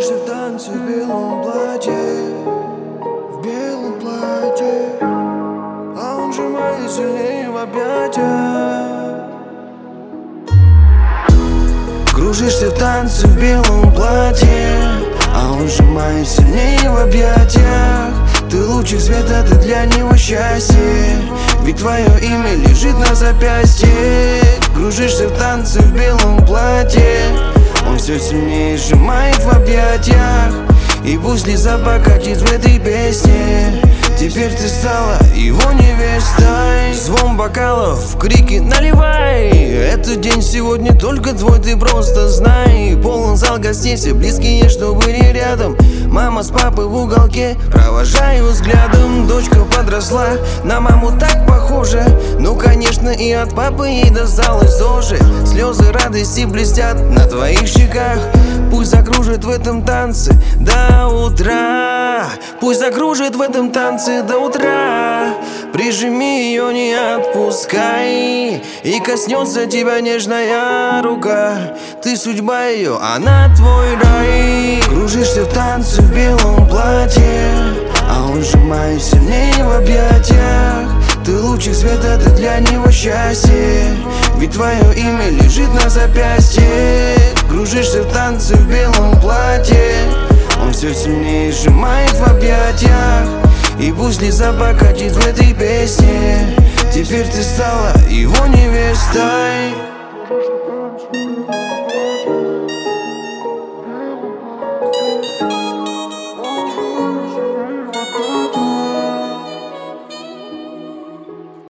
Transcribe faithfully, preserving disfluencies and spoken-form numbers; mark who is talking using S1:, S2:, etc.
S1: Кружишься в танце в белом платье, в белом платье, а он сжимает сильнее в объятиях. Кружишься в танце в белом платье, а он сжимает сильнее в объятиях. Ты лучик света, ты для него счастье, ведь твое имя лежит на запястье. Кружишься в танце в белом платье, он все сильнее сжимает в объятиях. И пусть слеза покатит в этой песне, теперь ты стала его невестой. Звон бокалов, крики наливай, этот день сегодня только твой, ты просто знай. Полон зал гостей, все близкие, что были рядом. Мама с папой в уголке, провожаю взглядом. Дочка подросла, на маму так похожа. Ну конечно и от папы ей досталось тоже. Слезы радости блестят на твоих щеках. Пусть закружит в этом танце до утра. Пусть закружит в этом танце до утра. Прижми ее, не отпускай, и коснется тебя нежная рука. Ты судьба ее, она твой рай. Кружишься в танце в белом платье, а он сжимает сильнее в объятиях. Ты лучик света, ты для него счастье, ведь твое имя лежит на запястье. Кружишься в танце в белом платье, он все сильнее сжимает в объятиях. И пусть слеза покатит в этой песне, теперь ты стала его невестой.